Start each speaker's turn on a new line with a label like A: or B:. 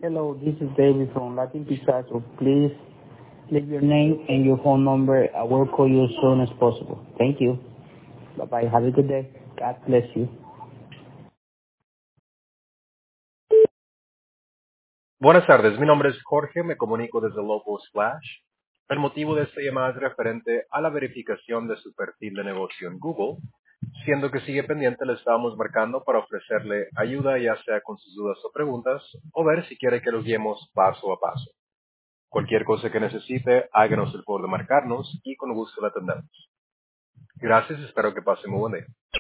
A: Hello, this is David from Latin Pizzazo. Please leave your name and your phone number. I will call you as soon as possible. Thank you. Bye-bye. Have a good day. God bless you.
B: Buenas tardes, mi nombre es Jorge, me comunico desde Local Splash. El motivo de esta llamada es referente a la verificación de su perfil de negocio en Google. Siendo que sigue pendiente, le estamos marcando para ofrecerle ayuda, ya sea con sus dudas o preguntas, o ver si quiere que lo guiemos paso a paso. Cualquier cosa que necesite, háganos el favor de marcarnos y con gusto la atendemos. Gracias, espero que pase muy buen día.